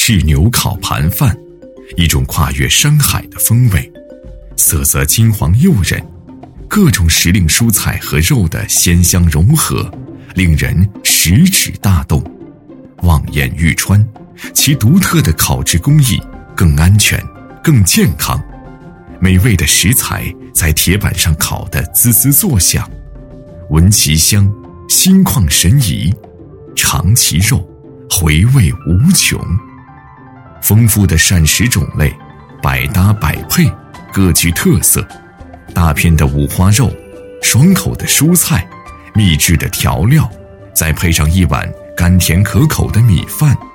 赤牛烤盘饭，一种跨越山海的风味，色泽金黄诱人，各种时令蔬菜和肉的鲜香融合，令人食指大动，望眼欲穿。其独特的烤制工艺更安全更健康，美味的食材在铁板上烤得滋滋作响，闻其香，心旷神怡，尝其肉，回味无穷。丰富的膳食种类，百搭百配，各具特色，大片的五花肉，爽口的蔬菜，秘制的调料，再配上一碗甘甜可口的米饭，